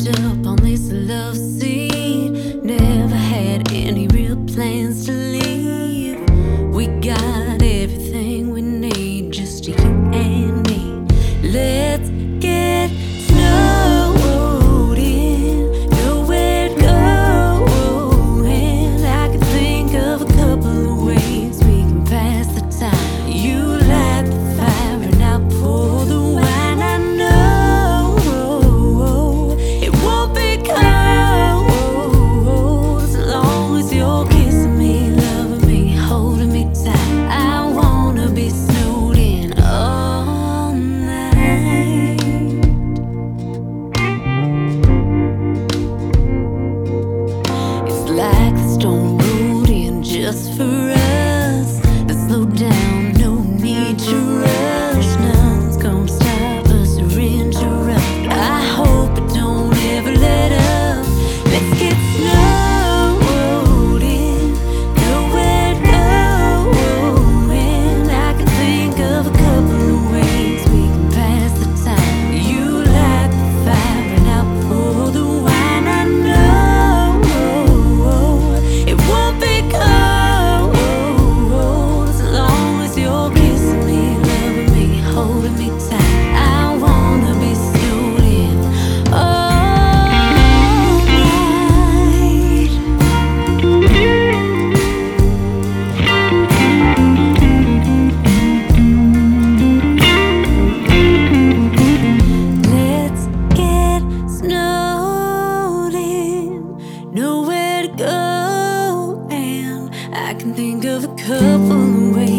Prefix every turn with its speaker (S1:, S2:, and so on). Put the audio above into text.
S1: hooked up on this love seat. Never had any real plans to leave. We got everything we need, just you and me. Let's get snowed in, nowhere to go. And I can think of a couple of ways we can pass the time. You light the fire and I'll pour the wine. I know it won't be cold as long as you're kissing me, loving me, holding me tight. I wanna be snowed in all night. It's like the storm rolled in just for us. Let's slow down, no need to rush. Nothing's gonna stop us or interrupt. I hope it don't ever let up. Let's get snowed in, nowhere to go. And I can think of a couple of ways we can pass the time. You light the fire and I'll pour the wine. I know it won't be cold as long as you're kissing me, loving me, holding me tight. I wanna be snowed in all night. Let's get snowed in, nowhere to go. And I can think of a couple of ways